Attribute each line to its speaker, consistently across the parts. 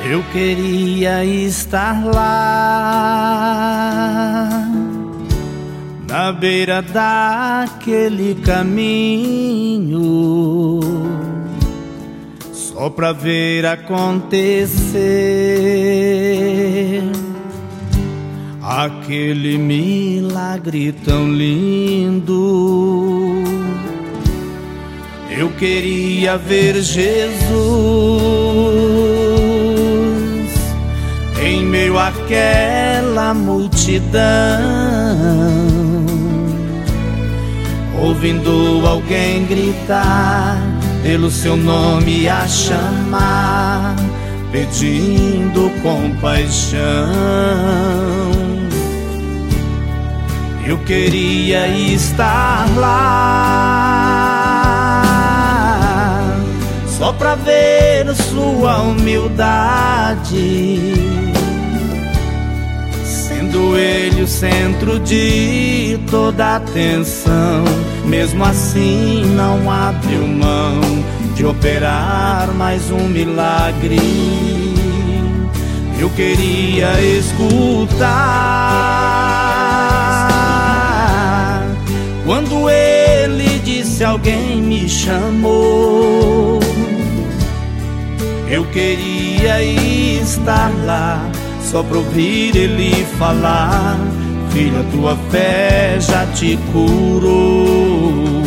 Speaker 1: Eu queria estar lá, na beira daquele caminho, só pra ver acontecer aquele milagre tão lindo. Eu queria ver Jesus em meio àquela multidão, ouvindo alguém gritar pelo seu nome a chamar, pedindo compaixão. Eu queria estar lá, só pra ver sua humildade, sendo ele o centro de toda atenção. Mesmo assim não abriu mão de operar mais um milagre. Eu queria escutar quando ele disse: alguém me chamou. Eu queria estar lá, só pra ouvir ele falar: filha, tua fé já te curou.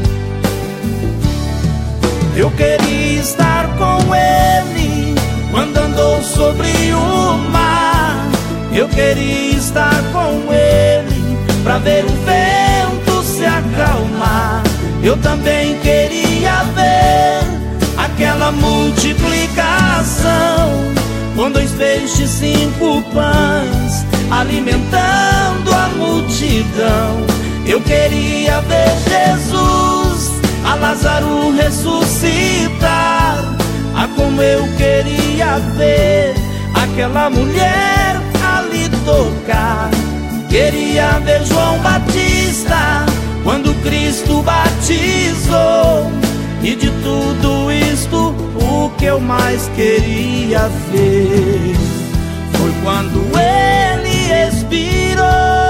Speaker 1: Eu queria estar com ele quando andou sobre o mar. Eu queria estar com ele pra ver o vento se acalmar. Eu também queria ver aquela multiplicação, com 2 peixes, 5 pães, alimentando a multidão. Eu queria ver Jesus, a Lázaro ressuscitar. Ah, como eu queria ver aquela mulher ali tocar. Queria ver João Batista quando Cristo batizou. E de tudo isto, o que eu mais queria ver foi quando ele expirou.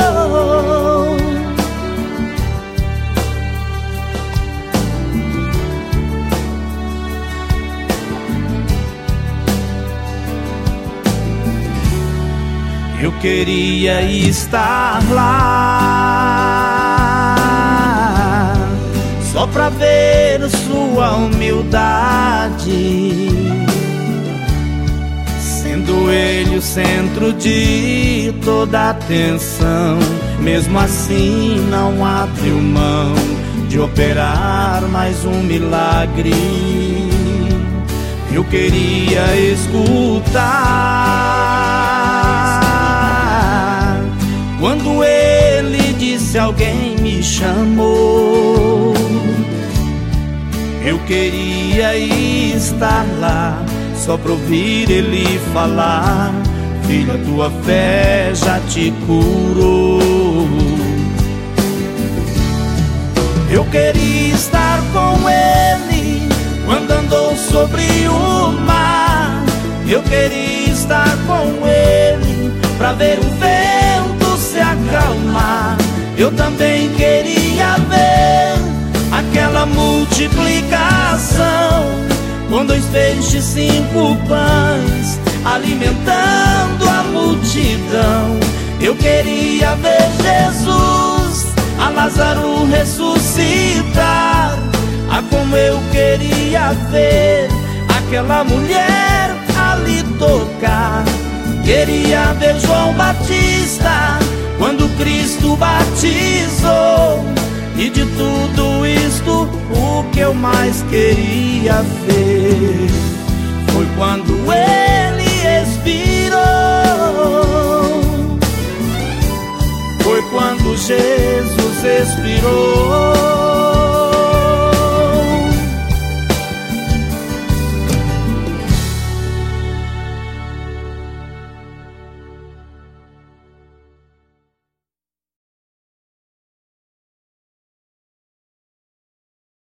Speaker 1: Eu queria estar lá, só pra ver sua humildade, sendo ele o centro de toda atenção. Mesmo assim não abriu mão de operar mais um milagre. Eu queria escutar quando ele disse: alguém me chamou. Eu queria estar lá, só pra ouvir ele falar: filha, tua fé já te curou. Eu queria estar com ele quando andou sobre o mar. Eu queria estar com ele pra ver o vento se acalmar. Eu também queria ver aquela multiplicação, com 2 peixes, 5 pães, alimentando a multidão. Eu queria ver Jesus, a Lázaro ressuscitar. Ah, como eu queria ver aquela mulher ali tocar. Queria ver João Batista quando Cristo batizou. E de tudo isto, o que eu mais queria ver foi quando ele